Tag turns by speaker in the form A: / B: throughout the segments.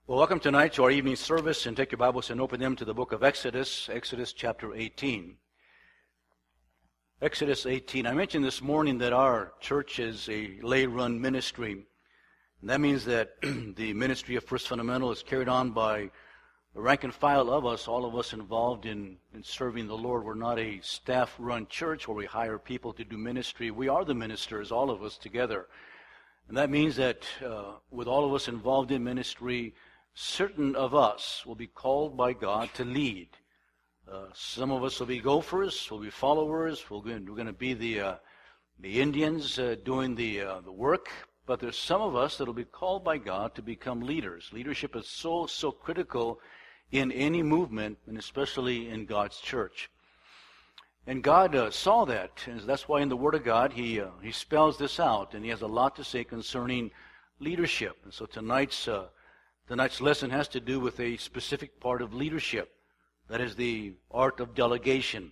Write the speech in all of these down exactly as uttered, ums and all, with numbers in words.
A: Well, welcome tonight to our evening service, and take your Bibles and open them to the book of Exodus, Exodus chapter eighteen. Exodus eighteen. I mentioned this morning that our church is a lay-run ministry. And that means that the ministry of First Fundamental is carried on by the rank and file of us, all of us involved in, in serving the Lord. We're not a staff-run church where we hire people to do ministry. We are the ministers, all of us together. And that means that uh, with all of us involved in ministry, certain of us will be called by God to lead. Uh, some of us will be gophers, will be followers. We're going, we're going to be the uh, the Indians uh, doing the uh, the work. But there's some of us that will be called by God to become leaders. Leadership is so so critical in any movement, and especially in God's church. And God uh, saw that, and that's why in the Word of God He uh, He spells this out, and He has a lot to say concerning leadership. And so tonight's uh, Tonight's lesson has to do with a specific part of leadership. That is the art of delegation.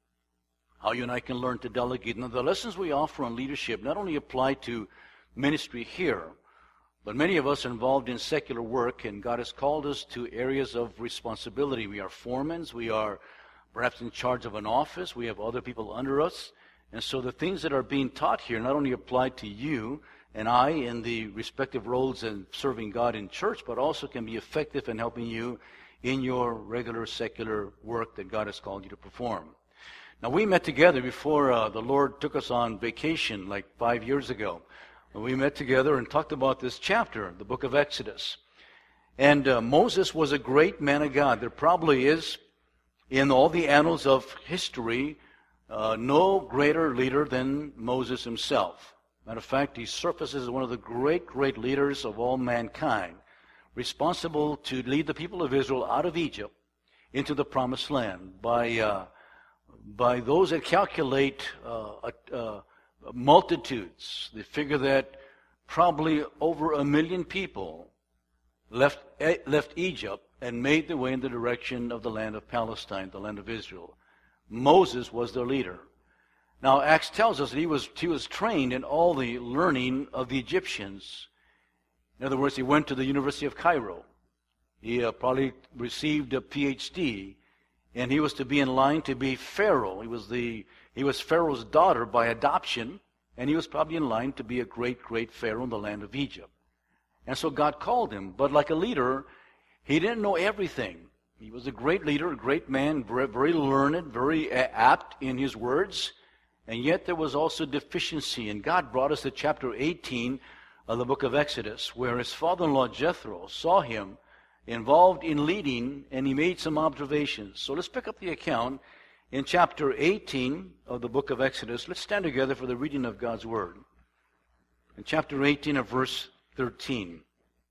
A: How you and I can learn to delegate. Now, the lessons we offer on leadership not only apply to ministry here, but many of us are involved in secular work, and God has called us to areas of responsibility. We are foremen. We are perhaps in charge of an office. We have other people under us. And so the things that are being taught here not only apply to you and I in the respective roles in serving God in church, but also can be effective in helping you in your regular secular work that God has called you to perform. Now, we met together before uh, the Lord took us on vacation like five years ago. We met together and talked about this chapter, the book of Exodus. And uh, Moses was a great man of God. There probably is, in all the annals of history, uh, no greater leader than Moses himself. Matter of fact, he surfaces as one of the great, great leaders of all mankind, responsible to lead the people of Israel out of Egypt into the promised land by uh, by those that calculate uh, uh, multitudes. They figure that probably over a million people left left Egypt and made their way in the direction of the land of Palestine, the land of Israel. Moses was their leader. Now, Acts tells us that he was he was trained in all the learning of the Egyptians. In other words, he went to the University of Cairo. He uh, probably received a P H D, and he was to be in line to be Pharaoh. He was the he was Pharaoh's daughter by adoption, and he was probably in line to be a great, great Pharaoh in the land of Egypt. And so God called him. But like a leader, he didn't know everything. He was a great leader, a great man, very, very learned, very apt in his words. And yet there was also deficiency. And God brought us to chapter eighteen of the book of Exodus, where his father-in-law Jethro saw him involved in leading, and he made some observations. So let's pick up the account in chapter eighteen of the book of Exodus. Let's stand together for the reading of God's word. In chapter eighteen of verse thirteen.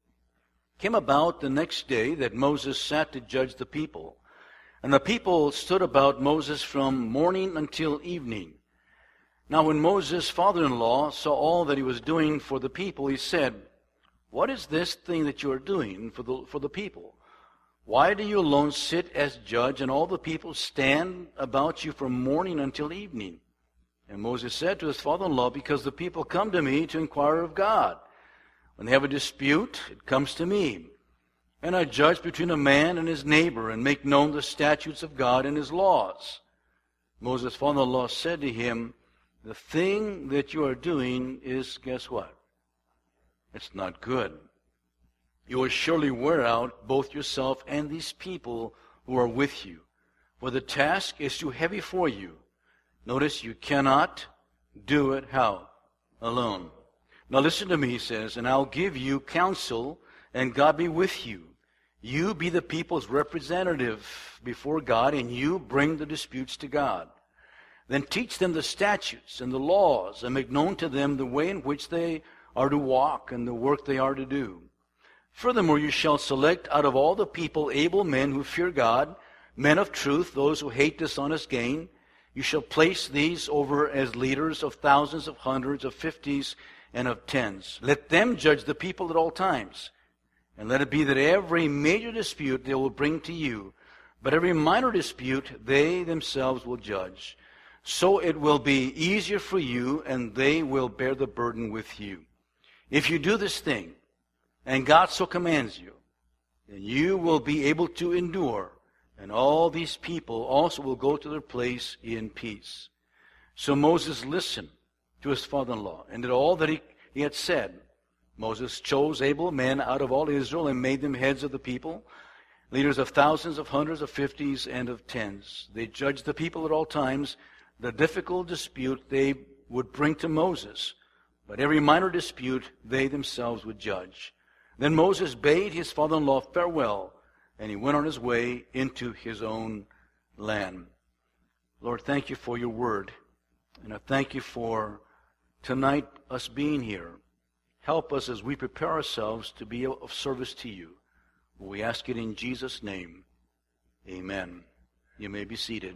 A: It came about the next day that Moses sat to judge the people. And the people stood about Moses from morning until evening. Now when Moses' father-in-law saw all that he was doing for the people, he said, "What is this thing that you are doing for the, for the people? Why do you alone sit as judge, and all the people stand about you from morning until evening?" And Moses said to his father-in-law, "Because the people come to me to inquire of God. When they have a dispute, it comes to me. And I judge between a man and his neighbor, and make known the statutes of God and his laws." Moses' father-in-law said to him, "The thing that you are doing is," guess what? "It's not good. You will surely wear out both yourself and these people who are with you, for the task is too heavy for you. Notice, you cannot do it how? Alone. Now listen to me," he says, "and I'll give you counsel, and God be with you. You be the people's representative before God, and you bring the disputes to God. Then teach them the statutes and the laws, and make known to them the way in which they are to walk and the work they are to do. Furthermore, you shall select out of all the people able men who fear God, men of truth, those who hate dishonest gain. You shall place these over as leaders of thousands, of hundreds, of fifties, and of tens. Let them judge the people at all times. And let it be that every major dispute they will bring to you, but every minor dispute they themselves will judge. So it will be easier for you, and they will bear the burden with you. If you do this thing, and God so commands you, and you will be able to endure, and all these people also will go to their place in peace. So Moses listened to his father-in-law, and did all that he, he had said. Moses chose able men out of all Israel and made them heads of the people, leaders of thousands, of hundreds, of fifties, and of tens. They judged the people at all times. The difficult dispute they would bring to Moses, but every minor dispute they themselves would judge. Then Moses bade his father-in-law farewell, and he went on his way into his own land. Lord, thank you for your word, and I thank you for tonight us being here. Help us as we prepare ourselves to be of service to you. We ask it in Jesus' name. Amen. You may be seated.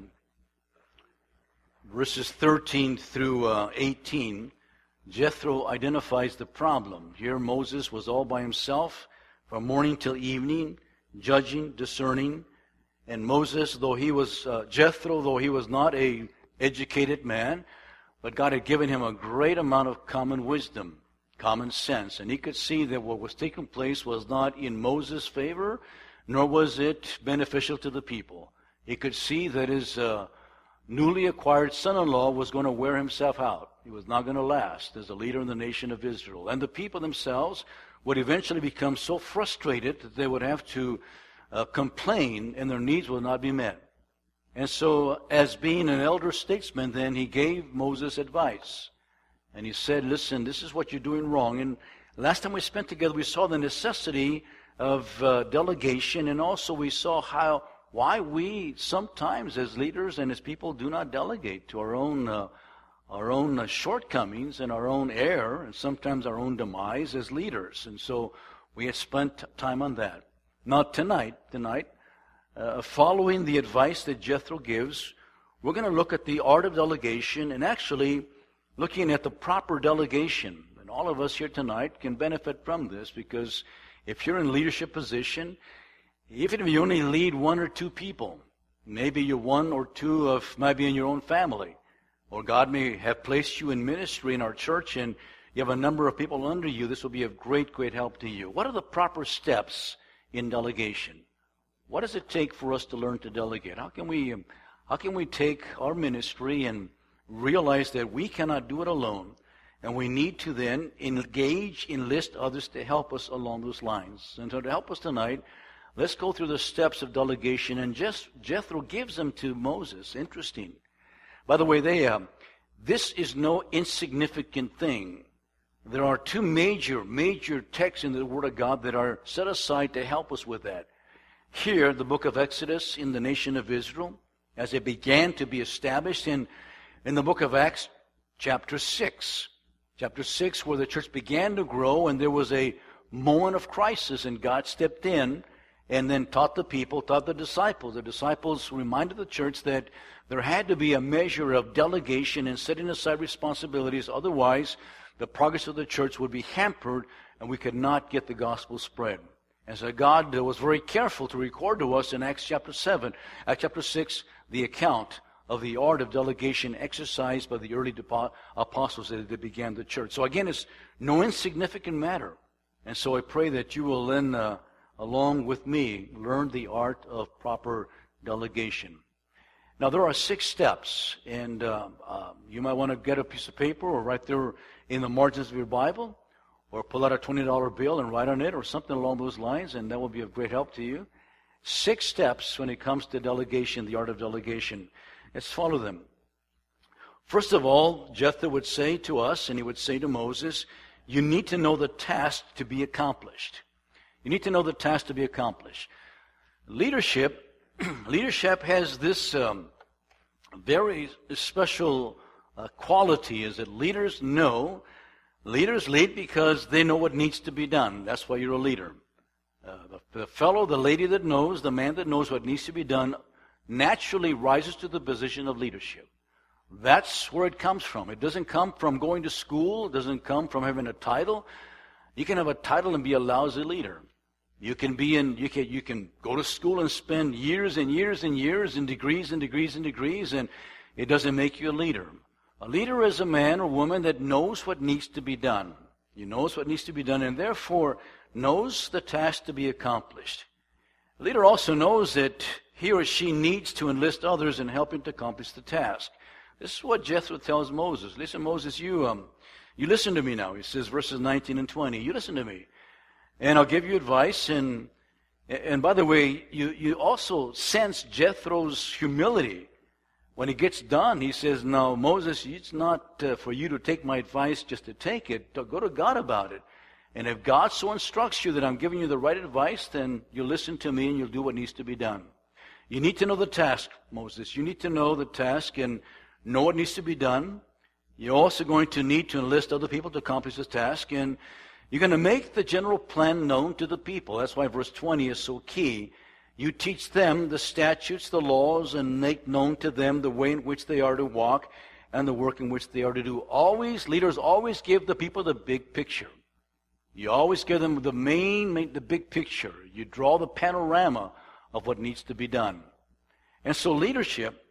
A: Verses thirteen through uh, eighteen, Jethro identifies the problem. Here Moses was all by himself from morning till evening, judging, discerning. And Moses, though he was, uh, Jethro, though he was not a educated man, but God had given him a great amount of common wisdom, common sense. And he could see that what was taking place was not in Moses' favor, nor was it beneficial to the people. He could see that his uh, newly acquired son-in-law was going to wear himself out. He was not going to last as a leader in the nation of Israel. And the people themselves would eventually become so frustrated that they would have to uh, complain and their needs would not be met. And so, as being an elder statesman, then he gave Moses advice. And he said, listen, this is what you're doing wrong. And last time we spent together, we saw the necessity of uh, delegation, and also we saw how why we sometimes as leaders and as people do not delegate to our own uh, our own uh, shortcomings and our own error, and sometimes our own demise as leaders. And so we had spent time on that. Now tonight, tonight, uh, following the advice that Jethro gives, we're going to look at the art of delegation, and actually looking at the proper delegation. And all of us here tonight can benefit from this, because if you're in leadership position, even if you only lead one or two people, maybe you're one or two of maybe in your own family, or God may have placed you in ministry in our church and you have a number of people under you, this will be of great, great help to you. What are the proper steps in delegation? What does it take for us to learn to delegate? How can we, um, how can we take our ministry and realize that we cannot do it alone, and we need to then engage, enlist others to help us along those lines? And so to help us tonight, let's go through the steps of delegation, and just Jethro gives them to Moses. Interesting. By the way, they uh, this is no insignificant thing. There are two major, major texts in the Word of God that are set aside to help us with that. Here, the book of Exodus in the nation of Israel, as it began to be established, in, in the book of Acts, chapter six. Chapter six, where the church began to grow, and there was a moment of crisis, and God stepped in and then taught the people, taught the disciples. The disciples reminded the church that there had to be a measure of delegation and setting aside responsibilities. Otherwise, the progress of the church would be hampered and we could not get the gospel spread. And so God was very careful to record to us in Acts chapter seven, Acts chapter six, the account of the art of delegation exercised by the early depo- apostles that began the church. So again, it's no insignificant matter. And so I pray that you will then, uh, along with me, learn the art of proper delegation. Now, there are six steps, and uh, uh, you might want to get a piece of paper or write there in the margins of your Bible, or pull out a twenty dollar bill and write on it, or something along those lines, and that will be of great help to you. Six steps when it comes to delegation, the art of delegation. Let's follow them. First of all, Jethro would say to us, and he would say to Moses, you need to know the task to be accomplished. You need to know the task to be accomplished. Leadership, leadership has this um, very special uh, quality, is that leaders know, leaders lead because they know what needs to be done. That's why you're a leader. Uh, the, the fellow, the lady that knows, the man that knows what needs to be done naturally rises to the position of leadership. That's where it comes from. It doesn't come from going to school. It doesn't come from having a title. You can have a title and be a lousy leader. You can be in, you can, you can go to school and spend years and years and years and degrees and degrees and degrees, and it doesn't make you a leader. A leader is a man or woman that knows what needs to be done. He knows what needs to be done, and therefore knows the task to be accomplished. A leader also knows that he or she needs to enlist others in helping to accomplish the task. This is what Jethro tells Moses. Listen, Moses, you um, you listen to me now. He says, verses nineteen and twenty. You listen to me, and I'll give you advice. And and by the way, you you also sense Jethro's humility when he gets done. He says, "No, Moses, it's not uh, for you to take my advice just to take it. Go to God about it. And if God so instructs you that I'm giving you the right advice, then you'll listen to me and you'll do what needs to be done. You need to know the task, Moses. You need to know the task and know what needs to be done. You're also going to need to enlist other people to accomplish this task, and you're going to make the general plan known to the people." That's why verse twenty is so key. You teach them the statutes, the laws, and make known to them the way in which they are to walk and the work in which they are to do. Always, leaders always give the people the big picture. You always give them the main, main, the big picture. You draw the panorama of what needs to be done. And so leadership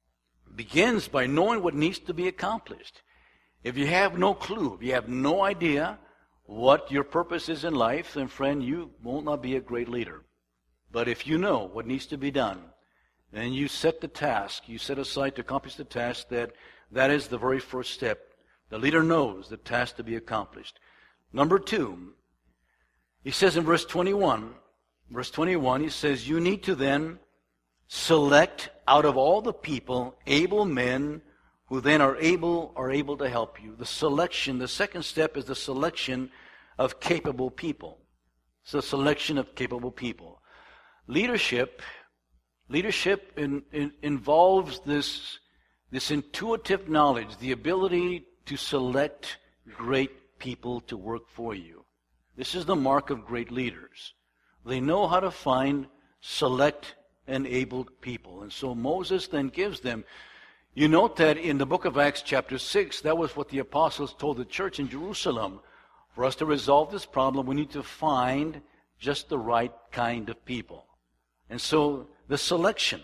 A: begins by knowing what needs to be accomplished. If you have no clue, if you have no idea what your purpose is in life, then friend, you will not be a great leader. But if you know what needs to be done, then you set the task, you set aside to accomplish the task, that that is the very first step. The leader knows the task to be accomplished. Number two, he says in verse twenty-one, verse twenty-one, he says, you need to then select out of all the people able men who then are able are able to help you. The selection, the second step is the selection of capable people. It's the selection of capable people. Leadership, leadership in, in, involves this, this intuitive knowledge, the ability to select great people to work for you. This is the mark of great leaders. They know how to find, select, and able people. And so Moses then gives them. You note that in the book of Acts chapter six, that was what the apostles told the church in Jerusalem. For us to resolve this problem, we need to find just the right kind of people. And so the selection.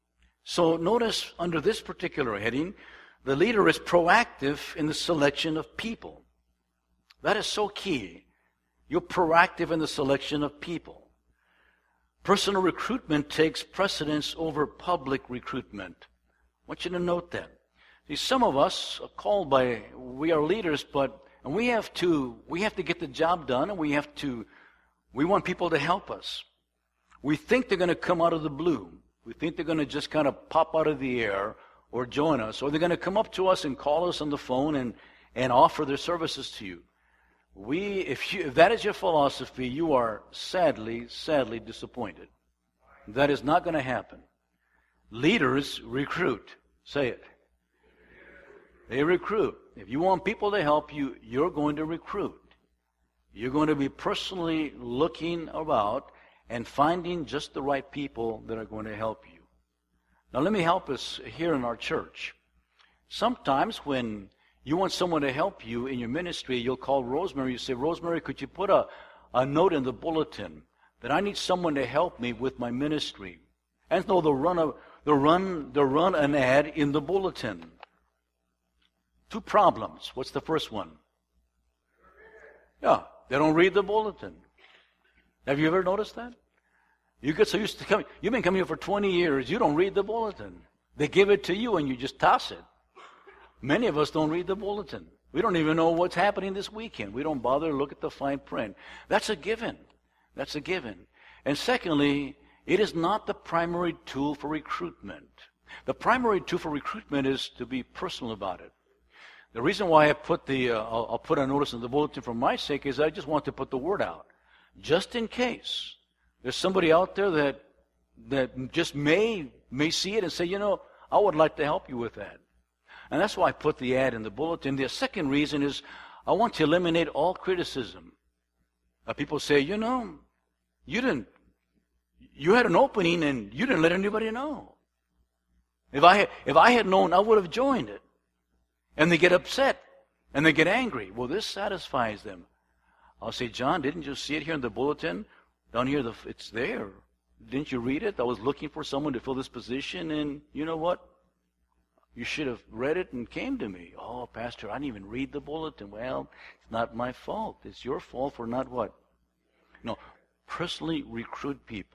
A: So notice under this particular heading, the leader is proactive in the selection of people. That is so key. You're proactive in the selection of people. Personal recruitment takes precedence over public recruitment. I want you to note that. See, some of us are called by, we are leaders, but and we have to we have to get the job done, and we have to we want people to help us. We think they're going to come out of the blue. We think they're going to just kind of pop out of the air or join us, or they're going to come up to us and call us on the phone and, and offer their services to you. We, if, you, if that is your philosophy, you are sadly, sadly disappointed. That is not going to happen. Leaders recruit. Say it. They recruit. If you want people to help you, you're going to recruit. You're going to be personally looking about and finding just the right people that are going to help you. Now let me help us here in our church. Sometimes when you want someone to help you in your ministry, you'll call Rosemary. You say, Rosemary, could you put a, a note in the bulletin that I need someone to help me with my ministry? And so they'll run, a, they'll, run, they'll run an ad in the bulletin. Two problems. What's the first one? Yeah, they don't read the bulletin. Have you ever noticed that? You get so used to coming. You've been coming here for twenty years. You don't read the bulletin. They give it to you and you just toss it. Many of us don't read the bulletin. We don't even know what's happening this weekend. We don't bother to look at the fine print. That's a given. That's a given. And secondly, it is not the primary tool for recruitment. The primary tool for recruitment is to be personal about it. The reason why I put the, uh, I'll, I'll put a notice in the bulletin for my sake is I just want to put the word out. Just in case there's somebody out there that that just may may see it and say, you know, I would like to help you with that. And that's why I put the ad in the bulletin. The second reason is I want to eliminate all criticism. Uh, people say, you know, you didn't, you had an opening and you didn't let anybody know. If I had, if I had known, I would have joined it. And they get upset and they get angry. Well, this satisfies them. I'll say, John, didn't you see it here in the bulletin? Down here, the, it's there. Didn't you read it? I was looking for someone to fill this position, and you know what? You should have read it and came to me. Oh, Pastor, I didn't even read the bulletin. Well, it's not my fault. It's your fault for not what? No, personally recruit people.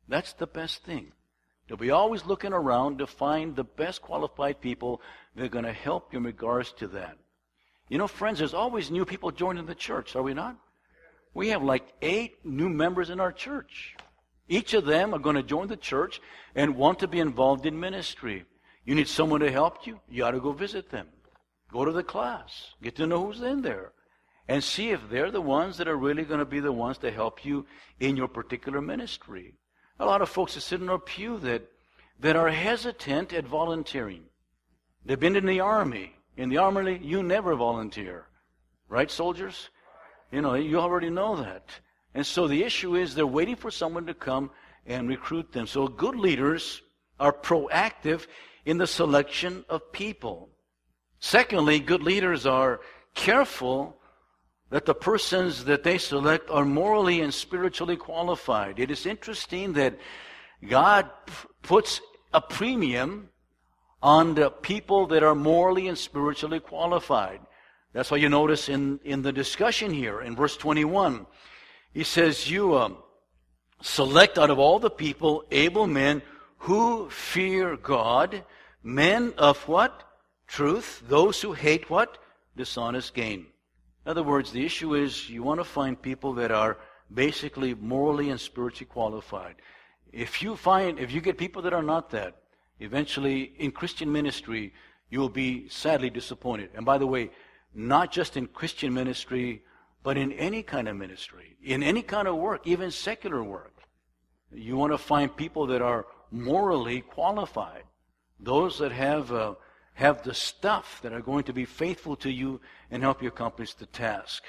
A: That's the best thing. To be always looking around to find the best qualified people that are going to help you in regards to that. You know, friends, there's always new people joining the church, are we not? We have like eight new members in our church. Each of them are going to join the church and want to be involved in ministry. You need someone to help you? You ought to go visit them. Go to the class. Get to know who's in there. And see if they're the ones that are really going to be the ones to help you in your particular ministry. A lot of folks that sit in our pew that, that are hesitant at volunteering. They've been in the army. In the army, you never volunteer. Right, soldiers? You know, you already know that. And so the issue is they're waiting for someone to come and recruit them. So good leaders are proactive in the selection of people. Secondly, good leaders are careful that the persons that they select are morally and spiritually qualified. It is interesting that God p- puts a premium on the people that are morally and spiritually qualified. That's why you notice in, in the discussion here, in verse twenty-one, he says, you um, select out of all the people able men who fear God, men of what? Truth, those who hate what? Dishonest gain. In other words, the issue is you want to find people that are basically morally and spiritually qualified. If you find, if you get people that are not that, eventually in Christian ministry, you will be sadly disappointed. And by the way, not just in Christian ministry, but in any kind of ministry, in any kind of work, even secular work. You want to find people that are morally qualified, those that have uh, have the stuff that are going to be faithful to you and help you accomplish the task.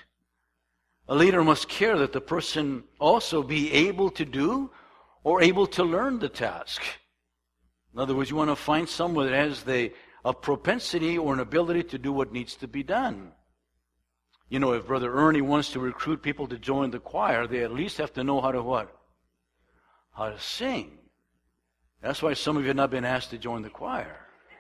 A: A leader must care that the person also be able to do or able to learn the task. In other words, you want to find someone that has the a propensity or an ability to do what needs to be done. You know, if Brother Ernie wants to recruit people to join the choir, they at least have to know how to what? How to sing. That's why some of you have not been asked to join the choir.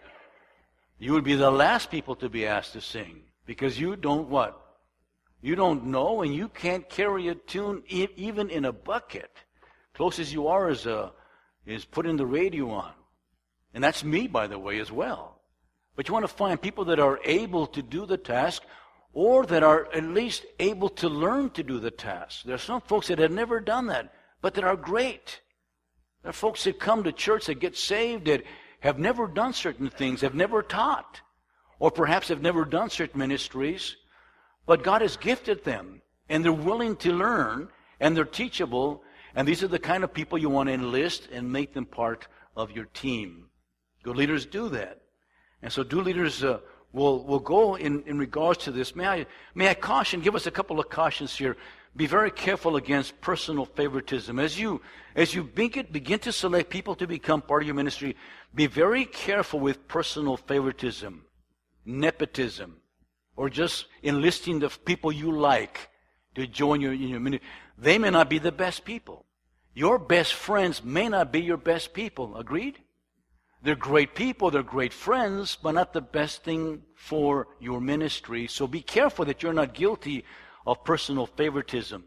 A: You would be the last people to be asked to sing because you don't what? You don't know and you can't carry a tune e- even in a bucket. Closest you are is, a, is putting the radio on. And that's me, by the way, as well. But you want to find people that are able to do the task or that are at least able to learn to do the task. There are some folks that have never done that, but that are great. There are folks that come to church that get saved that have never done certain things, have never taught, or perhaps have never done certain ministries, but God has gifted them, and they're willing to learn, and they're teachable, and these are the kind of people you want to enlist and make them part of your team. Good leaders do that. And so do leaders uh, will will go in, in regards to this. May I, may I caution, give us a couple of cautions here. Be very careful against personal favoritism. As you as you begin, begin to select people to become part of your ministry, be very careful with personal favoritism, nepotism, or just enlisting the people you like to join your, in your ministry. They may not be the best people. Your best friends may not be your best people. Agreed? They're great people, they're great friends, but not the best thing for your ministry. So be careful that you're not guilty of personal favoritism.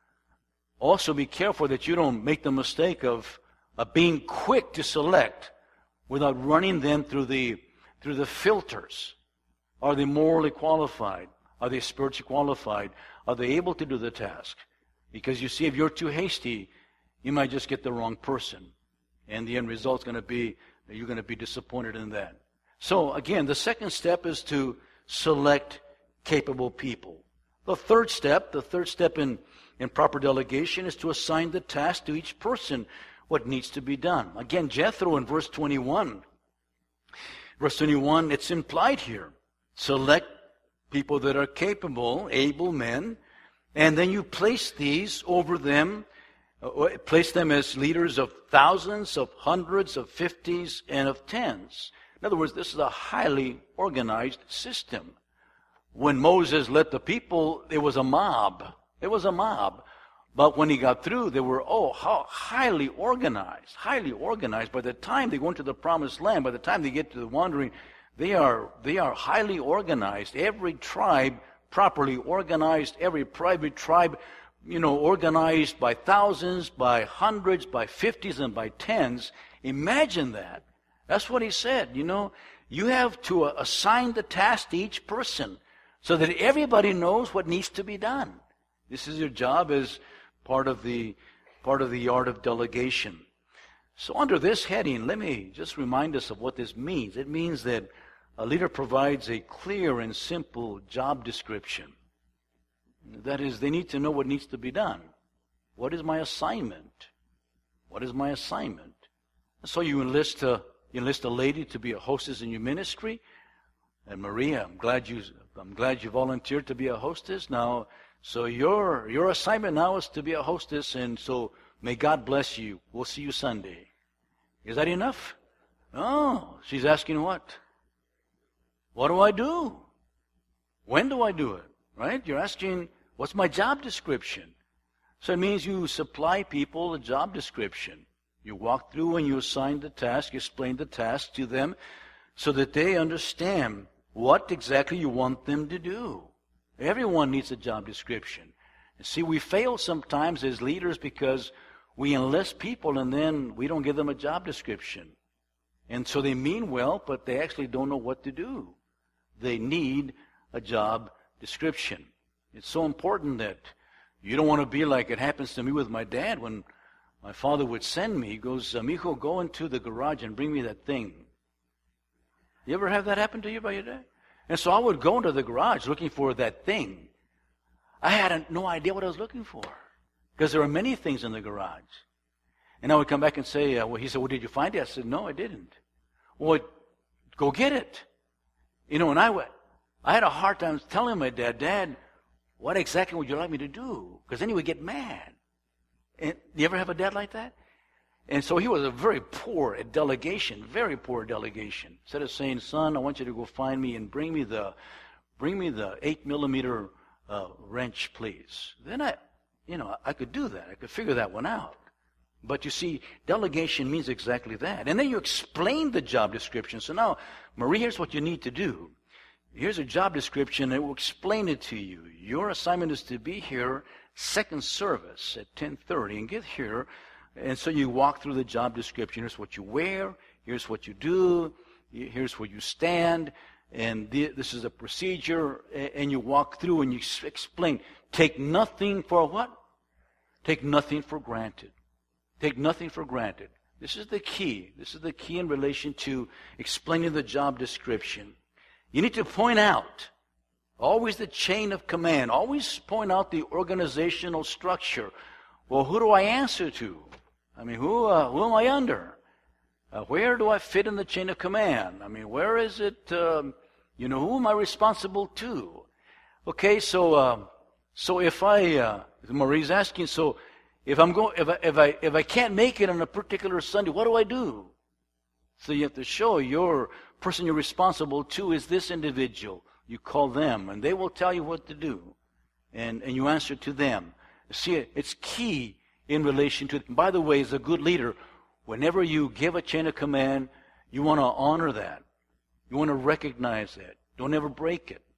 A: Also be careful that you don't make the mistake of, of being quick to select without running them through the through the filters. Are they morally qualified? Are they spiritually qualified? Are they able to do the task? Because you see, if you're too hasty, you might just get the wrong person. And the end result's going to be you're going to be disappointed in that. So again, the second step is to select capable people. The third step, the third step in, in proper delegation is to assign the task to each person, what needs to be done. Again, Jethro in verse twenty-one. Verse twenty-one, it's implied here. Select people that are capable, able men, and then you place these over them. Uh, place them as leaders of thousands, of hundreds, of fifties, and of tens. In other words, this is a highly organized system. When Moses led the people, it was a mob. It was a mob. But when he got through, they were, oh, how highly organized, highly organized. By the time they go into the promised land, by the time they get to the wandering, they are, they are highly organized. Every tribe properly organized, every private tribe you know, organized by thousands, by hundreds, by fifties, and by tens. Imagine that. That's what he said. You know, you have to assign the task to each person so that everybody knows what needs to be done. This is your job as part of the part of the art of delegation. So under this heading, let me just remind us of what this means. It means that a leader provides a clear and simple job description. That is, they need to know what needs to be done. What is my assignment? What is my assignment? So you enlist a, you enlist a lady to be a hostess in your ministry. And Maria, I'm glad you, I'm glad you volunteered to be a hostess. Now, so your your assignment now is to be a hostess, and so may God bless you. We'll see you Sunday. Is that enough? No. She's asking what? What do I do? When do I do it? Right? You're asking, what's my job description? So it means you supply people a job description. You walk through and you assign the task, you explain the task to them so that they understand what exactly you want them to do. Everyone needs a job description. And see, we fail sometimes as leaders because we enlist people and then we don't give them a job description. And so they mean well, but they actually don't know what to do. They need a job description. It's so important that you don't want to be like it happens to me with my dad when my father would send me. He goes, "Amijo, go into the garage and bring me that thing." You ever have that happen to you by your dad? And so I would go into the garage looking for that thing. I had no idea what I was looking for because there were many things in the garage. And I would come back and say, uh, well, he said, "Well, did you find it?" I said, "No, I didn't." "Well, go get it." You know, and I went, I had a hard time telling my dad, "Dad, what exactly would you like me to do?" Because then he would get mad. And do you ever have a dad like that? And so he was a very poor at delegation, very poor at delegation. Instead of saying, "Son, I want you to go find me and bring me the, bring me the eight millimeter uh, wrench, please." Then I, you know, I could do that. I could figure that one out. But you see, delegation means exactly that. And then you explain the job description. So now, Marie, here's what you need to do. Here's a job description, and it will explain it to you. Your assignment is to be here second service at ten thirty and get here. And so you walk through the job description. Here's what you wear. Here's what you do. Here's where you stand. And this is a procedure. And you walk through and you explain. Take nothing for what? Take nothing for granted. Take nothing for granted. This is the key. This is the key in relation to explaining the job description. You need to point out always the chain of command. Always point out the organizational structure. Well, who do I answer to? I mean, who uh, who am I under? Uh, where do I fit in the chain of command? I mean, where is it? Um, you know, who am I responsible to? Okay, so uh, so if I uh, Marie's asking, so if I'm going, if I if I if I can't make it on a particular Sunday, what do I do? So you have to show your person you're responsible to is this individual. You call them, and they will tell you what to do, and and you answer to them. See, it's key in relation to. By the way, as a good leader, whenever you give a chain of command, you want to honor that. You want to recognize that. Don't ever break it.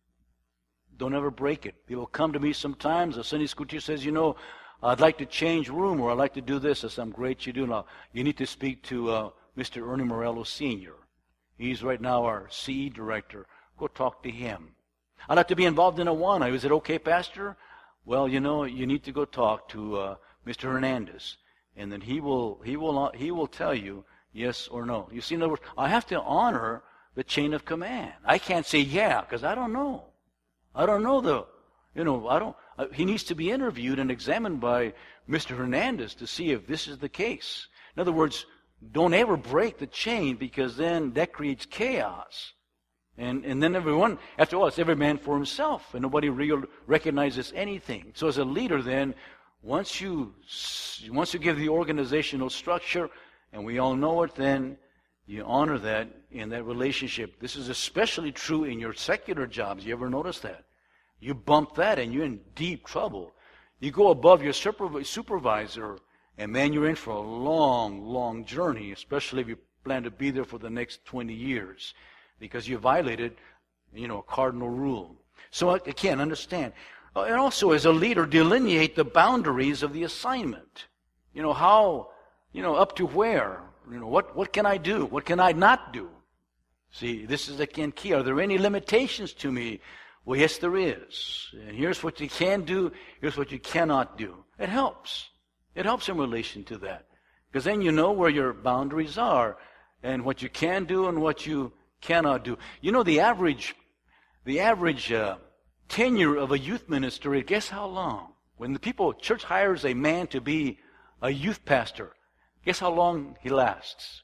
A: Don't ever break it. People come to me sometimes. A Sunday school teacher says, "You know, I'd like to change room, or I'd like to do this." I said, "I'm great, you do." Now, you need to speak to uh, Mister Ernie Morello Senior He's right now our C E director. Go talk to him. I'd like to be involved in Awana. Is it okay, Pastor? Well, you know, you need to go talk to uh, Mister Hernandez, and then he will he will he will tell you yes or no. You see, in other words, I have to honor the chain of command. I can't say yeah because I don't know. I don't know the, you know, I don't. Uh, he needs to be interviewed and examined by Mister Hernandez to see if this is the case. In other words, don't ever break the chain because then that creates chaos. And and then everyone, after all, it's every man for himself, and nobody real recognizes anything. So as a leader, then, once you once you give the organizational structure, and we all know it, then you honor that in that relationship. This is especially true in your secular jobs. You ever notice that? You bump that, and you're in deep trouble. You go above your supervisor, and man, you're in for a long, long journey, especially if you plan to be there for the next twenty years. Because you violated, you know, a cardinal rule. So again, understand, Uh, And also, as a leader, delineate the boundaries of the assignment. You know, how, you know, up to where? You know, what, what can I do? What can I not do? See, this is again key. Are there any limitations to me? Well, yes, there is. And here's what you can do. Here's what you cannot do. It helps. It helps in relation to that. Because then you know where your boundaries are and what you can do and what you cannot do. You know, the average, the average uh, tenure of a youth minister, guess how long? When the people, church hires a man to be a youth pastor, guess how long he lasts?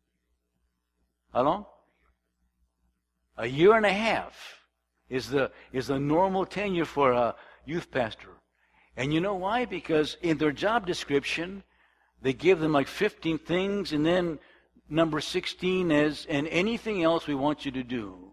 A: How long? A year and a half is the is the normal tenure for a youth pastor. And you know why? Because in their job description, they give them like fifteen things, and then number sixteen is, and anything else we want you to do.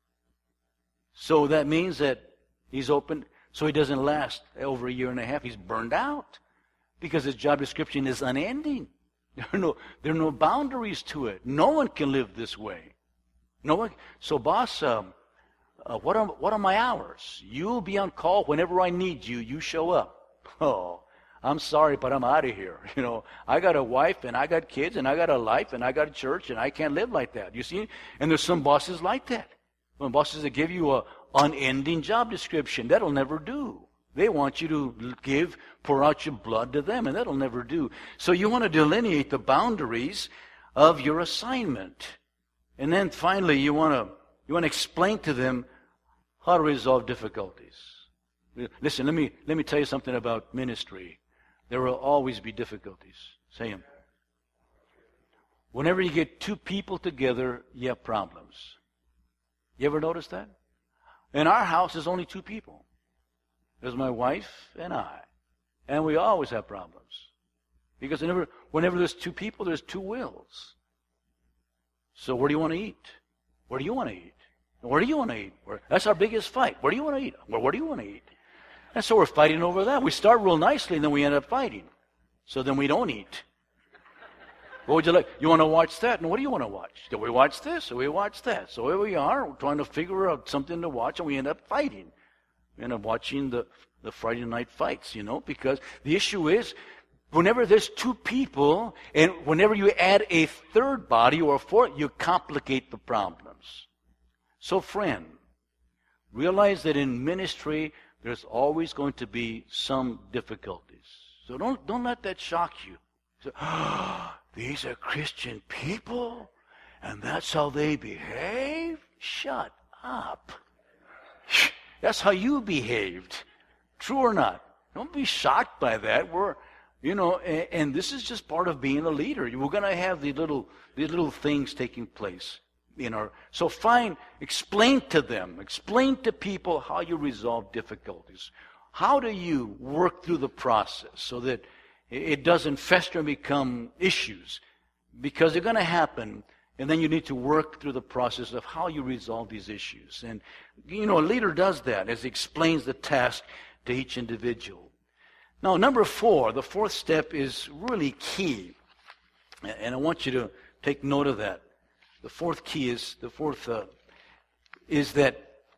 A: So that means that he's open, so he doesn't last over a year and a half. He's burned out because his job description is unending. There are no, there are no boundaries to it. No one can live this way. No one. So, boss, um, uh, what are what are my hours? You'll be on call whenever I need you. You show up. Oh, I'm sorry, but I'm out of here. You know, I got a wife and I got kids and I got a life and I got a church and I can't live like that. You see? And there's some bosses like that. When bosses that give you a unending job description, that'll never do. They want you to give, pour out your blood to them, and that'll never do. So you want to delineate the boundaries of your assignment. And then finally, you want to you want to explain to them how to resolve difficulties. Listen, let me let me tell you something about ministry. There will always be difficulties. Say them. Whenever you get two people together, you have problems. You ever notice that? In our house, there's only two people. There's my wife and I. And we always have problems. Because whenever, whenever there's two people, there's two wills. So where do you want to eat? Where do you want to eat? Where do you want to eat? Where, that's our biggest fight. Where do you want to eat? Where, where do you want to eat? And so we're fighting over that. We start real nicely, and then we end up fighting. So then we don't eat. What would you like? You want to watch that? And what do you want to watch? Do we watch this or we watch that? So here we are, we're trying to figure out something to watch, and we end up fighting. We end up watching the, the Friday night fights, you know, because the issue is, whenever there's two people, and whenever you add a third body or a fourth, you complicate the problems. So friend, realize that in ministry, there's always going to be some difficulties. So don't, don't let that shock you. So, oh, these are Christian people, and that's how they behave? Shut up. That's how you behaved. True or not? Don't be shocked by that. We're, you know, and, and this is just part of being a leader. We're going to have these little, these little things taking place in our. So find, explain to them, explain to people how you resolve difficulties. How do you work through the process so that it doesn't fester and become issues? Because they're going to happen, and then you need to work through the process of how you resolve these issues. And, you know, a leader does that as he explains the task to each individual. Now, number four, the fourth step is really key. And I want you to take note of that. The fourth key is, the fourth uh, is that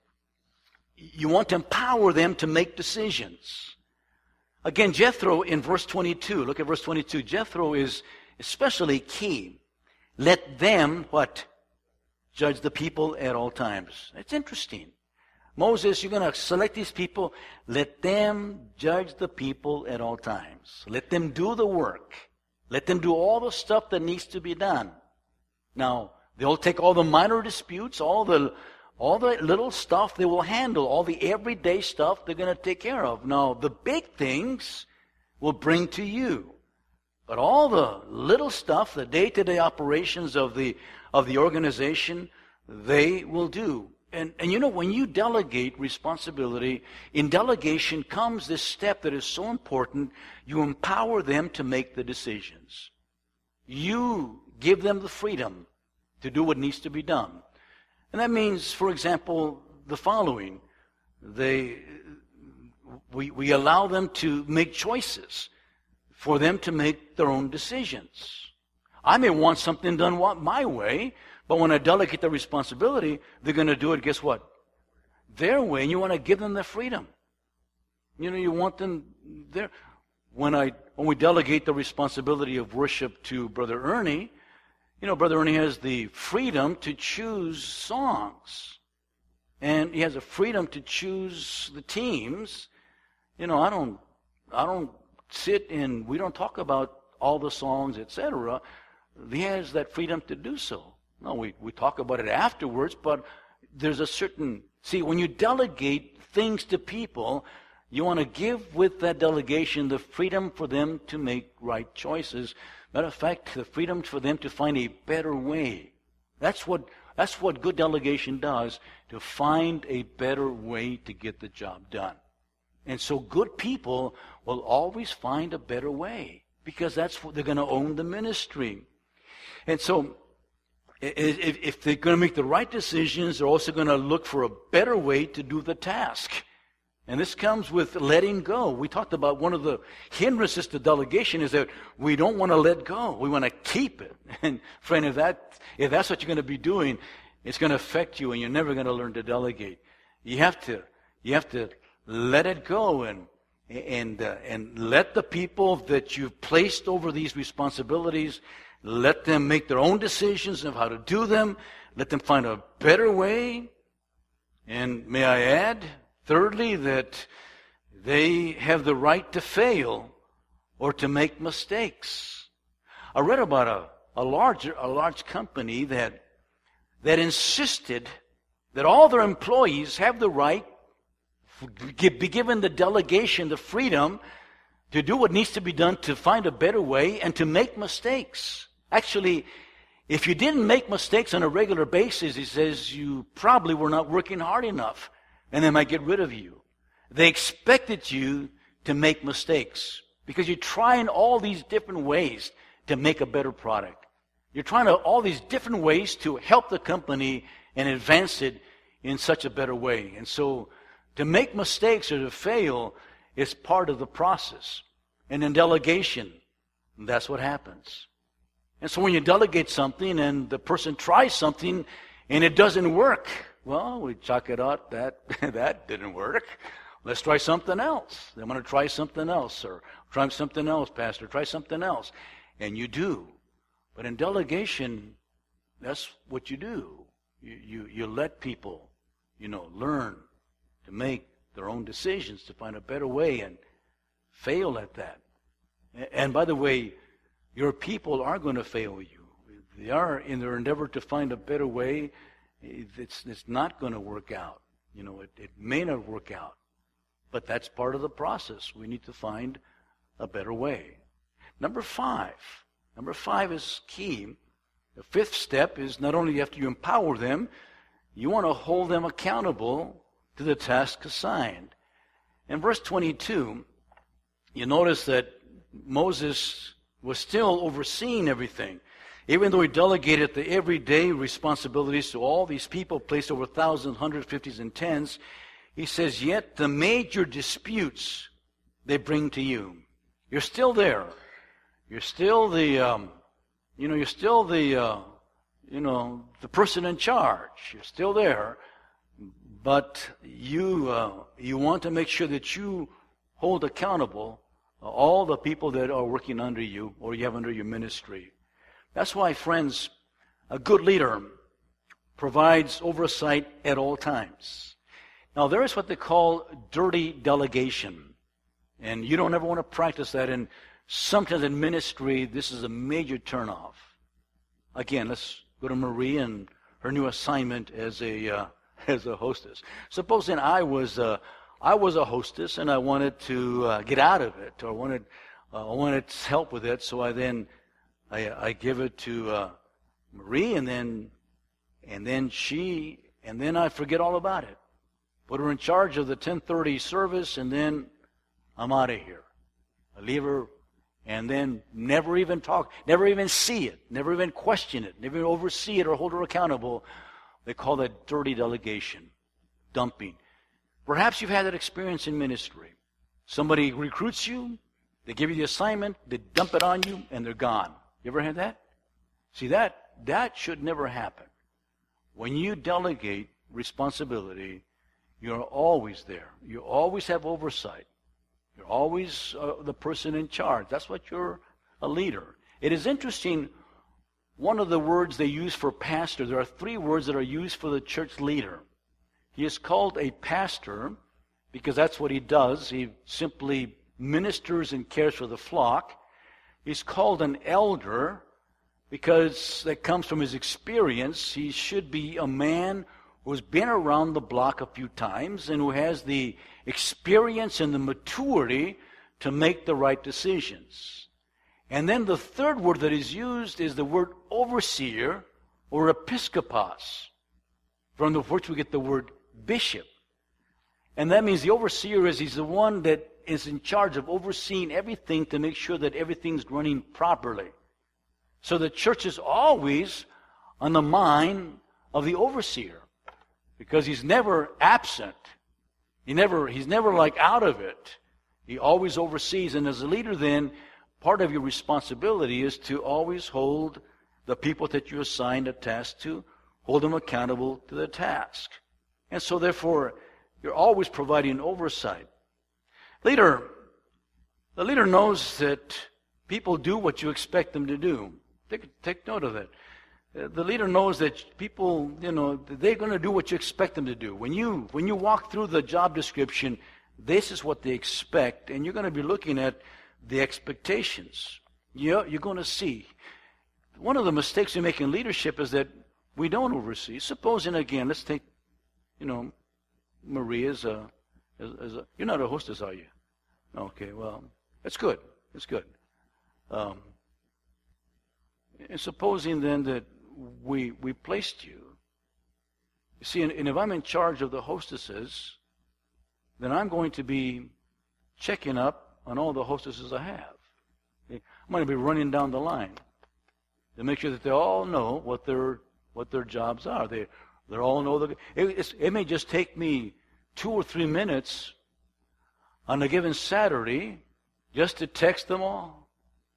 A: you want to empower them to make decisions. Again, Jethro in verse twenty-two, look at verse twenty-two. Jethro is especially key. Let them, what? Judge the people at all times. It's interesting. Moses, you're going to select these people. Let them judge the people at all times. Let them do the work. Let them do all the stuff that needs to be done. Now, they'll take all the minor disputes, all the all the little stuff they will handle, all the everyday stuff they're going to take care of. Now, the big things will bring to you. But all the little stuff, the day-to-day operations of the of the organization, they will do. And, and you know, when you delegate responsibility, in delegation comes this step that is so important. You empower them to make the decisions. You give them the freedom to do what needs to be done. And that means, for example, the following. They, we, we allow them to make choices, for them to make their own decisions. I may want something done my way, but when I delegate the responsibility, they're going to do it, guess what? Their way, and you want to give them the freedom. You know, you want them there. When I when we delegate the responsibility of worship to Brother Ernie, you know, Brother Ernie has the freedom to choose songs. And he has the freedom to choose the teams. You know, I don't I don't sit and we don't talk about all the songs, et cetera. He has that freedom to do so. No, we, we talk about it afterwards, but there's a certain, see, when you delegate things to people, you want to give with that delegation the freedom for them to make right choices. Matter of fact, the freedom for them to find a better way. That's what that's what good delegation does, to find a better way to get the job done. And so good people will always find a better way, because that's what they're going to own the ministry. And so if, if they're going to make the right decisions, they're also going to look for a better way to do the task. And this comes with letting go. We talked about one of the hindrances to delegation is that we don't want to let go. We want to keep it. And friend, if that if that's what you're going to be doing, it's going to affect you, and you're never going to learn to delegate. You have to you have to let it go and and uh, and let the people that you've placed over these responsibilities, let them make their own decisions of how to do them. Let them find a better way. And may I add, thirdly, that they have the right to fail or to make mistakes. I read about a, a large a large company that that insisted that all their employees have the right, be given the delegation, the freedom to do what needs to be done to find a better way and to make mistakes. Actually, if you didn't make mistakes on a regular basis, he says, you probably were not working hard enough, and they might get rid of you. They expected you to make mistakes because you're trying all these different ways to make a better product. You're trying to, all these different ways to help the company and advance it in such a better way. And so to make mistakes or to fail is part of the process. And in delegation, that's what happens. And so when you delegate something and the person tries something and it doesn't work, well, we chalk it out, that that didn't work. Let's try something else. I'm going to try something else, or try something else, Pastor, try something else. And you do. But in delegation, that's what you do. You, you, you let people, you know, learn to make their own decisions, to find a better way, and fail at that. And by the way, your people are going to fail you. They are in their endeavor to find a better way. It's, it's not going to work out. You know, it, it may not work out. But that's part of the process. We need to find a better way. Number five. Number five is key. The fifth step is not only after you empower them, you want to hold them accountable to the task assigned. In verse twenty-two, you notice that Moses was still overseeing everything. Even though he delegated the everyday responsibilities to all these people, placed over thousands, hundreds, fifties, and tens, he says, yet the major disputes they bring to you. You're still there. You're still the, um, you know, you're still the, uh, you know, the person in charge. You're still there. But you, uh, you want to make sure that you hold accountable all the people that are working under you or you have under your ministry. That's why, friends, a good leader provides oversight at all times. Now, there is what they call dirty delegation. And you don't ever want to practice that. And sometimes in ministry, this is a major turnoff. Again, let's go to Marie and her new assignment as a uh, as a hostess. Supposing I was uh, I was a hostess and I wanted to uh, get out of it, or wanted uh, I wanted help with it, so I then I, I give it to uh, Marie, and then and then she and then I forget all about it. Put her in charge of the ten thirty service, and then I'm out of here. I leave her, and then never even talk, never even see it, never even question it, never even oversee it or hold her accountable. They call that dirty delegation, dumping. Perhaps you've had that experience in ministry. Somebody recruits you, they give you the assignment, they dump it on you, and they're gone. You ever had that? See, that that should never happen. When you delegate responsibility, you're always there. You always have oversight. You're always uh, the person in charge. That's what you're a leader. It is interesting, one of the words they use for pastor, there are three words that are used for the church leader. He is called a pastor because that's what he does. He simply ministers and cares for the flock. He's called an elder because that comes from his experience. He should be a man who's been around the block a few times and who has the experience and the maturity to make the right decisions. And then the third word that is used is the word overseer or episkopos, from the which we get the word bishop. And that means the overseer is he's the one that is in charge of overseeing everything to make sure that everything's running properly. So the church is always on the mind of the overseer because he's never absent. He never, he's never like out of it. He always oversees. And as a leader then, part of your responsibility is to always hold the people that you assigned a task to, hold them accountable to the task. And so therefore, you're always providing oversight. Leader, the leader knows that people do what you expect them to do. Take, take note of that. Uh, the leader knows that people, you know, they're going to do what you expect them to do. When you when you walk through the job description, this is what they expect, and you're going to be looking at the expectations. You're, you're going to see. One of the mistakes we make in leadership is that we don't oversee. Supposing, again, let's take, you know, Maria as a, as, as a, you're not a hostess, are you? Okay, well, that's good. That's good. Um, and supposing then that we we placed you. You see, and, and if I'm in charge of the hostesses, then I'm going to be checking up on all the hostesses I have. Okay? I'm going to be running down the line to make sure that they all know what their what their jobs are. They they all know the. It, it's, it may just take me two or three minutes on a given Saturday just to text them all,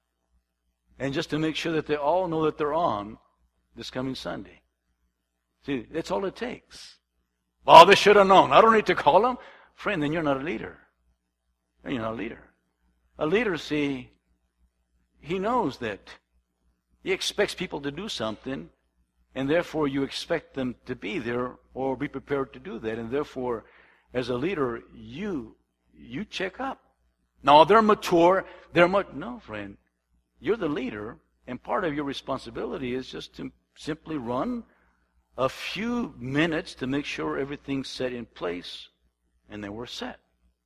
A: and just to make sure that they all know that they're on this coming Sunday. See, that's all it takes. Oh, they should have known. I don't need to call them. Friend, then you're not a leader. Then you're not a leader. A leader, see, he knows that he expects people to do something, and therefore you expect them to be there or be prepared to do that. And therefore, as a leader, you you check up. No, they're mature. They're much. No, friend. You're the leader, and part of your responsibility is just to simply run a few minutes to make sure everything's set in place, and then we're set.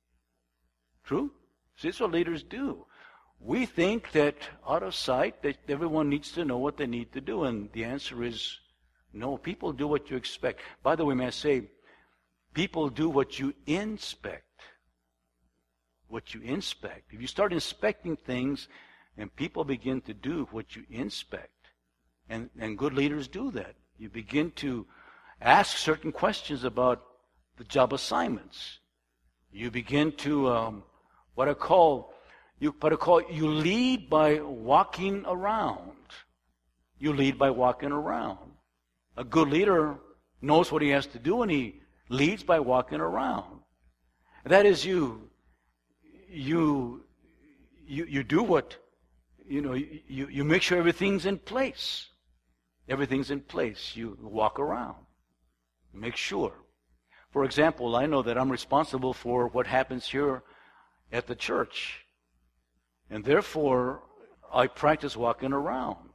A: True? See, that's what leaders do. We think that out of sight that everyone needs to know what they need to do, and the answer is no. People do what you expect. By the way, may I say, people do what you inspect. What you inspect. If you start inspecting things, and people begin to do what you inspect, and, and good leaders do that. You begin to ask certain questions about the job assignments. You begin to um, what I call you what I call you lead by walking around. You lead by walking around. A good leader knows what he has to do, and he leads by walking around. That is, you you you you do what you know. You you make sure everything's in place. Everything's in place. You walk around. Make sure. For example, I know that I'm responsible for what happens here at the church. And therefore, I practice walking around.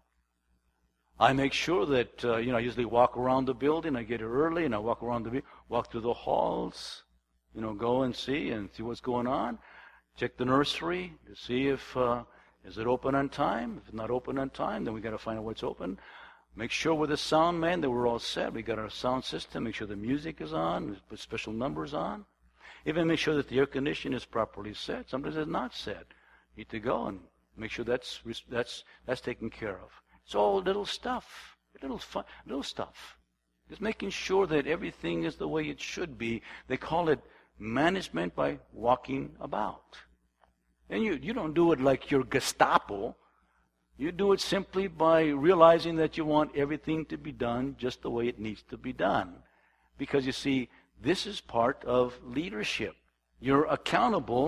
A: I make sure that, uh, you know, I usually walk around the building. I get here early and I walk around the building, walk through the halls, you know, go and see and see what's going on. Check the nursery to see if, uh, is it open on time? If it's not open on time, then we got to find out what's open. Make sure with the sound man that we're all set. We got our sound system. Make sure the music is on. Put special numbers on. Even make sure that the air conditioning is properly set. Sometimes it's not set. You need to go and make sure that's that's that's taken care of. It's all little stuff, little fun, little stuff. Just making sure that everything is the way it should be. They call it management by walking about. And you you don't do it like you're Gestapo. You do it simply by realizing that you want everything to be done just the way it needs to be done. Because you see, this is part of leadership. You're accountable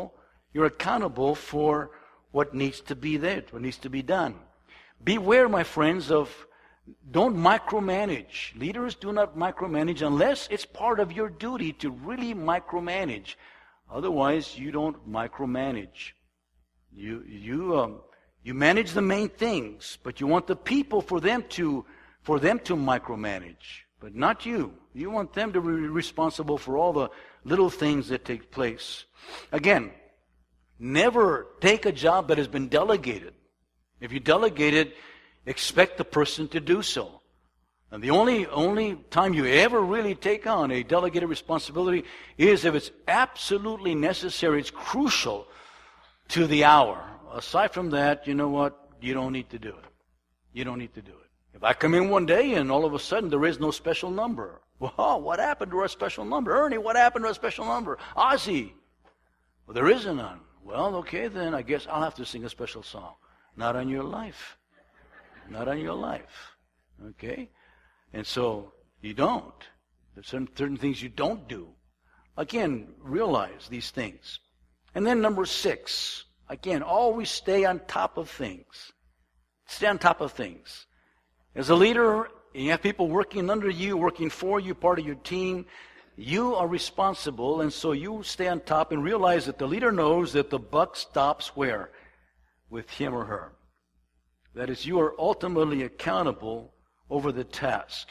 A: You're accountable for what needs to be there, what needs to be done. Beware, my friends, of don't micromanage. Leaders do not micromanage unless it's part of your duty to really micromanage. Otherwise, you don't micromanage. You you um, you manage the main things, but you want the people for them to for them to micromanage, but not you. You want them to be responsible for all the little things that take place. Again, never take a job that has been delegated. If you delegate it, expect the person to do so. And the only only time you ever really take on a delegated responsibility is if it's absolutely necessary, it's crucial to the hour. Aside from that, you know what? You don't need to do it. You don't need to do it. If I come in one day and all of a sudden there is no special number. Well, what happened to our special number? Ernie, what happened to our special number? Ozzy. Well, there isn't none. Well, okay, then I guess I'll have to sing a special song. Not on your life. Not on your life. Okay? And so you don't. There's certain, certain things you don't do. Again, realize these things. And then number six. Again, always stay on top of things. Stay on top of things. As a leader, you have people working under you, working for you, part of your team. You are responsible, and so you stay on top and realize that the leader knows that the buck stops where? With him or her. That is, you are ultimately accountable over the task.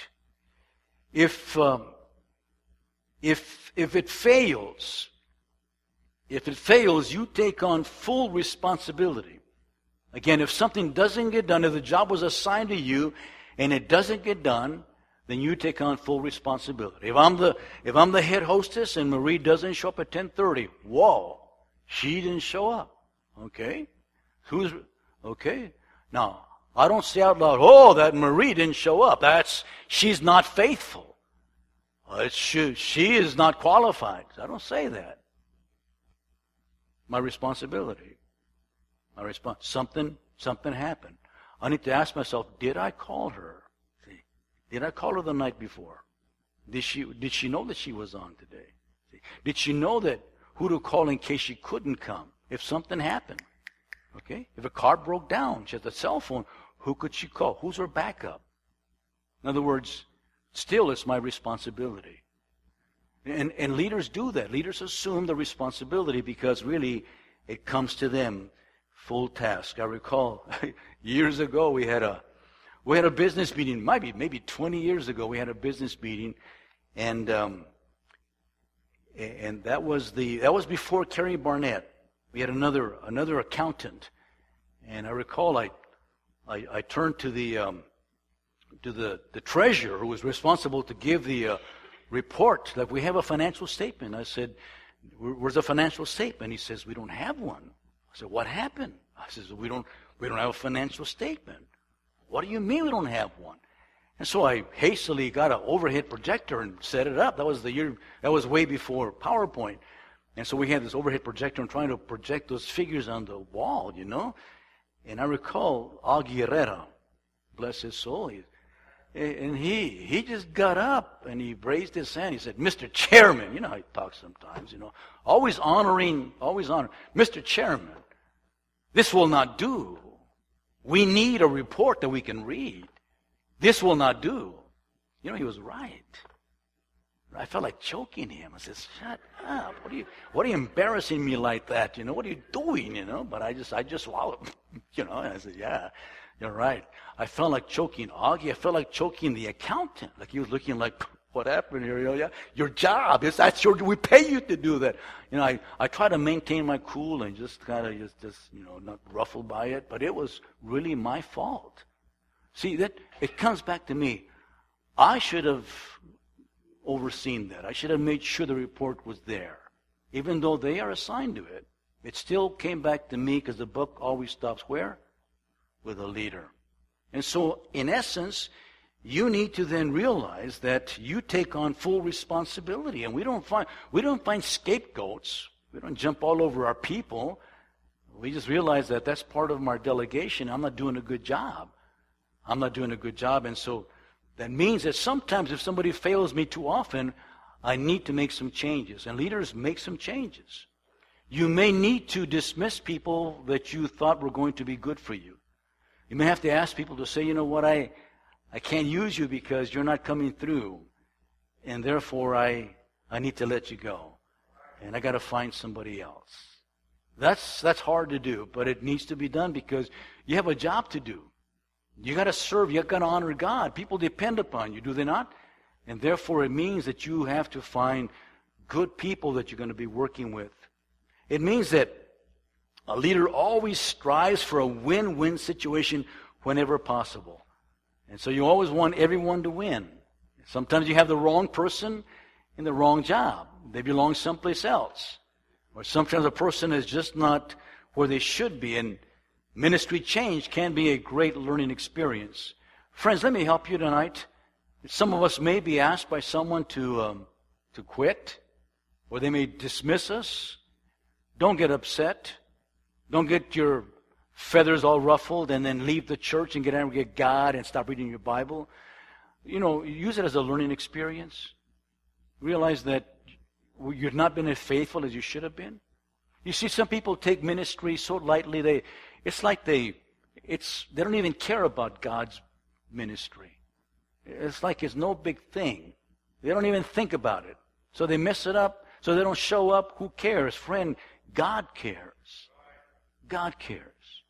A: If um, if if it fails, if it fails, you take on full responsibility. Again, if something doesn't get done, if the job was assigned to you and it doesn't get done, then you take on full responsibility. If I'm the if I'm the head hostess and Marie doesn't show up at ten thirty, whoa, she didn't show up. Okay? Who's okay? Now, I don't say out loud, oh, that Marie didn't show up. That's she's not faithful. Uh, she, she is not qualified. I don't say that. My responsibility. My response. Something, something happened. I need to ask myself, did I call her? See, did I call her the night before? Did she did she know that she was on today? See, did she know that who to call in case she couldn't come if something happened? Okay? If a car broke down, she has a cell phone, who could she call? Who's her backup? In other words, still it's my responsibility. And, and leaders do that. Leaders assume the responsibility because really it comes to them full task. I recall years ago we had a we had a business meeting, maybe maybe twenty years ago we had a business meeting, and um, and that was the that was before Kerry Barnett. We had another another accountant, and I recall I I, I turned to the um, to the, the treasurer who was responsible to give the uh, report that we have a financial statement. I said, "Where's the financial statement?" He says, "We don't have one." I said, "What happened?" I says, "We don't we don't have a financial statement." "What do you mean we don't have one?" And so I hastily got an overhead projector and set it up. That was the year that was way before PowerPoint. And so we had this overhead projector and trying to project those figures on the wall, you know. And I recall Augie Herrera, bless his soul, he, and he he just got up and he raised his hand. He said, "Mister Chairman," you know how he talks sometimes, you know, always honoring, always honoring. "Mister Chairman, this will not do. We need a report that we can read. This will not do." You know, he was right. I felt like choking him. I said, "Shut up! What are you? What are you embarrassing me like that? You know, what are you doing? You know?" But I just, I just swallowed. You know, and I said, "Yeah, you're right." I felt like choking Augie. I felt like choking the accountant. Like he was looking like, "What happened here? You know, yeah, your job is that's your. We pay you to do that." You know, I, I try to maintain my cool and just kind of just, just you know, not ruffled by it. But it was really my fault. See, that it comes back to me. I should have overseen that. I should have made sure the report was there. Even though they are assigned to it, it still came back to me because the book always stops where? With a leader. And so, in essence, you need to then realize that you take on full responsibility. And we don't find we don't find scapegoats. We don't jump all over our people. We just realize that that's part of our delegation. I'm not doing a good job. I'm not doing a good job. And so that means that sometimes if somebody fails me too often, I need to make some changes. And leaders make some changes. You may need to dismiss people that you thought were going to be good for you. You may have to ask people to say, you know what, I, I can't use you because you're not coming through. And therefore, I, I need to let you go. And I got to find somebody else. That's, that's hard to do, but it needs to be done because you have a job to do. You got to serve. You got to honor God. People depend upon you, do they not? And therefore, it means that you have to find good people that you're going to be working with. It means that a leader always strives for a win-win situation whenever possible. And so you always want everyone to win. Sometimes you have the wrong person in the wrong job. They belong someplace else. Or sometimes a person is just not where they should be. And ministry change can be a great learning experience. Friends, let me help you tonight. Some of us may be asked by someone to, um, to quit, or they may dismiss us. Don't get upset. Don't get your feathers all ruffled and then leave the church and get angry at God and stop reading your Bible. You know, use it as a learning experience. Realize that you've not been as faithful as you should have been. You see, some people take ministry so lightly. They, it's like they, it's they don't even care about God's ministry. It's like it's no big thing. They don't even think about it. So they mess it up. So they don't show up. Who cares? Friend, God cares. God cares.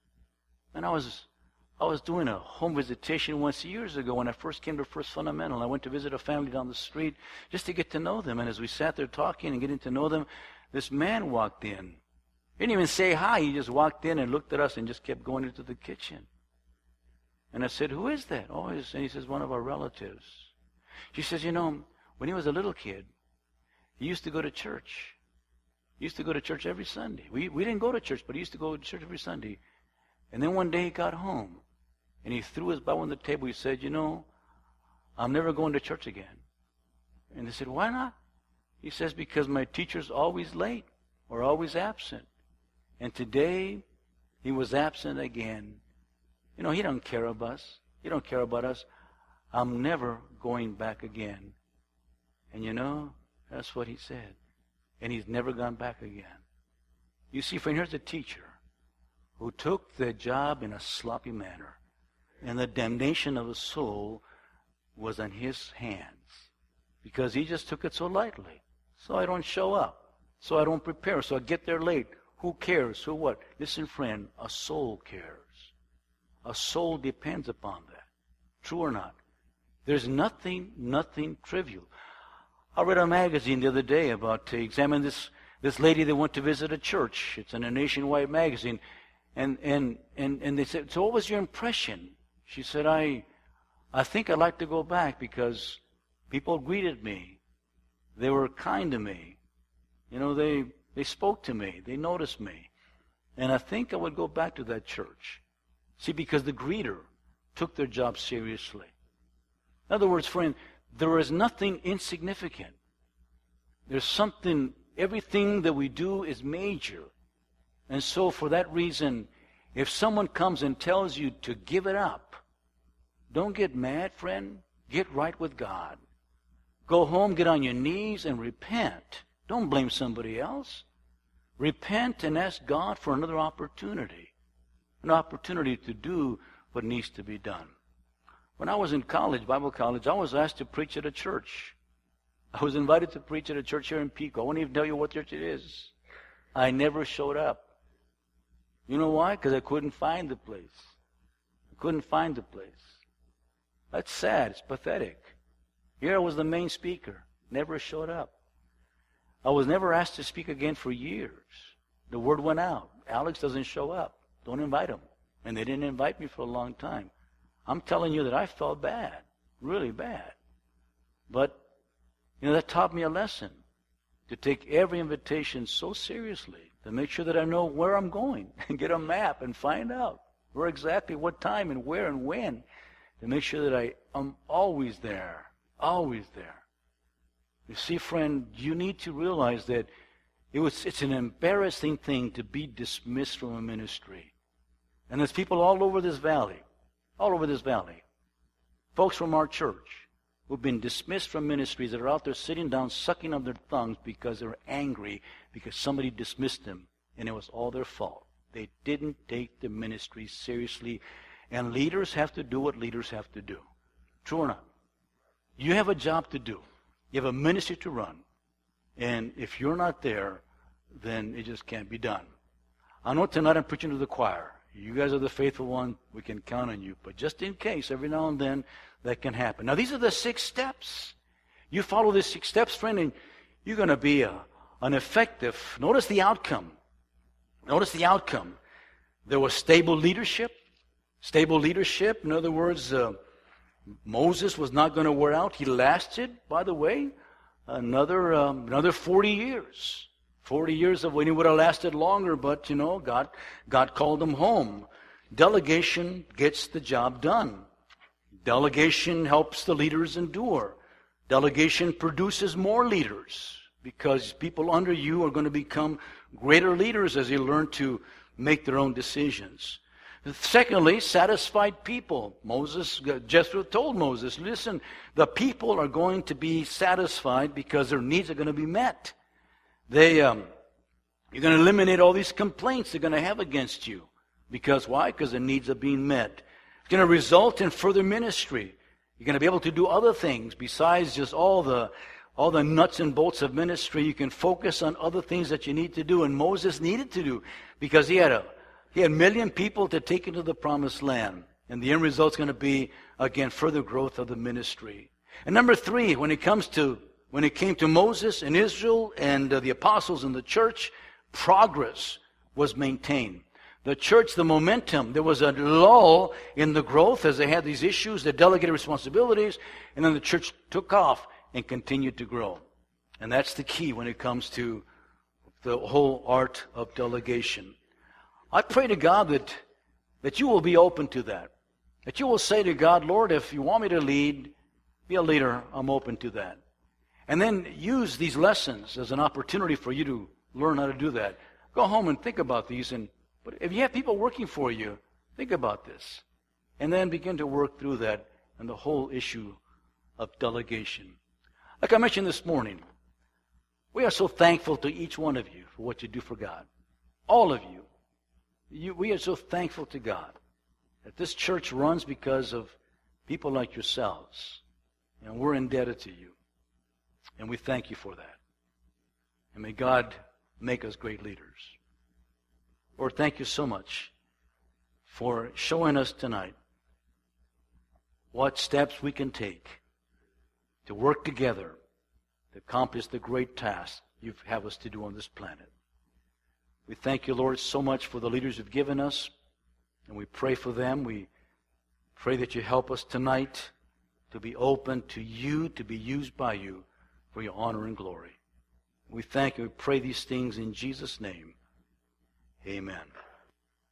A: And I was I was doing a home visitation once years ago when I first came to First Fundamental. I went to visit a family down the street just to get to know them. And as we sat there talking and getting to know them, this man walked in. He didn't even say hi. He just walked in and looked at us and just kept going into the kitchen. And I said, who is that? Oh, and he says, one of our relatives. She says, you know, when he was a little kid, he used to go to church. He used to go to church every Sunday. We, we didn't go to church, but he used to go to church every Sunday. And then one day he got home, and he threw his Bible on the table. He said, you know, I'm never going to church again. And they said, why not? He says, because my teacher's always late or always absent. And today, he was absent again. You know, he don't care about us. He don't care about us. I'm never going back again. And you know, that's what he said. And he's never gone back again. You see, friend, here's a teacher who took the job in a sloppy manner. And the damnation of the soul was on his hands. Because he just took it so lightly. So I don't show up. So I don't prepare. So I get there late. Who cares? So what? Listen, friend, a soul cares. A soul depends upon that. True or not? There's nothing, nothing trivial. I read a magazine the other day about, uh, examine this, this lady that went to visit a church. It's in a nationwide magazine. And, and, and, and they said, so what was your impression? She said, I, I think I'd like to go back because people greeted me. They were kind to me. You know, they, they spoke to me. They noticed me. And I think I would go back to that church. See, because the greeter took their job seriously. In other words, friend, there is nothing insignificant. There's something, everything that we do is major. And so for that reason, if someone comes and tells you to give it up, don't get mad, friend. Get right with God. Go home, get on your knees, and repent. Don't blame somebody else. Repent and ask God for another opportunity. An opportunity to do what needs to be done. When I was in college, Bible college, I was asked to preach at a church. I was invited to preach at a church here in Pico. I won't even tell you what church it is. I never showed up. You know why? Because I couldn't find the place. I couldn't find the place. That's sad. It's pathetic. Here I was the main speaker. Never showed up. I was never asked to speak again for years. The word went out. Alex doesn't show up. Don't invite him. And they didn't invite me for a long time. I'm telling you that I felt bad. Really bad. But, you know, that taught me a lesson. To take every invitation so seriously. To make sure that I know where I'm going. And get a map and find out. Where exactly, what time and where and when. To make sure that I am always there. Always there. You see, friend, you need to realize that it was, it's an embarrassing thing to be dismissed from a ministry. And there's people all over this valley, all over this valley, folks from our church who've been dismissed from ministries that are out there sitting down, sucking on their thumbs because they're angry because somebody dismissed them and it was all their fault. They didn't take the ministry seriously, and leaders have to do what leaders have to do. True or not? You have a job to do. You have a ministry to run, and if you're not there, then it just can't be done. I know tonight I'm preaching to the choir. You guys are the faithful one. We can count on you. But just in case, every now and then, that can happen. Now, these are the six steps. You follow these six steps, friend, and you're going to be a, an effective. Notice the outcome. Notice the outcome. There was stable leadership. Stable leadership. In other words, uh, Moses was not going to wear out. He lasted, by the way, another um, another forty years. Forty years of waiting would have lasted longer, but, you know, God, God called him home. Delegation gets the job done. Delegation helps the leaders endure. Delegation produces more leaders because people under you are going to become greater leaders as they learn to make their own decisions. Secondly, satisfied people. Moses, Jethro told Moses, listen, the people are going to be satisfied because their needs are going to be met. They, um, you're going to eliminate all these complaints they're going to have against you. Because why? Because the needs are being met. It's going to result in further ministry. You're going to be able to do other things besides just all the all the nuts and bolts of ministry. You can focus on other things that you need to do, and Moses needed to do because he had a he had a million people to take into the promised land, and the end result is going to be again further growth of the ministry. And number three, when it comes to when it came to Moses and Israel and uh, the apostles and the church, progress was maintained. The church, the momentum, there was a lull in the growth as they had these issues, the delegated responsibilities, and then the church took off and continued to grow. And that's the key when it comes to the whole art of delegation. I pray to God that, that you will be open to that. That you will say to God, Lord, if you want me to lead, be a leader, I'm open to that. And then use these lessons as an opportunity for you to learn how to do that. Go home and think about these. And but if you have people working for you, think about this. And then begin to work through that and the whole issue of delegation. Like I mentioned this morning, we are so thankful to each one of you for what you do for God. All of you. you we are so thankful to God that this church runs because of people like yourselves. And we're indebted to you. And we thank you for that. And may God make us great leaders. Lord, thank you so much for showing us tonight what steps we can take to work together to accomplish the great task you have us to do on this planet. We thank you, Lord, so much for the leaders you've given us, and we pray for them. We pray that you help us tonight to be open to you, to be used by you for your honor and glory. We thank you. We pray these things in Jesus' name. Amen.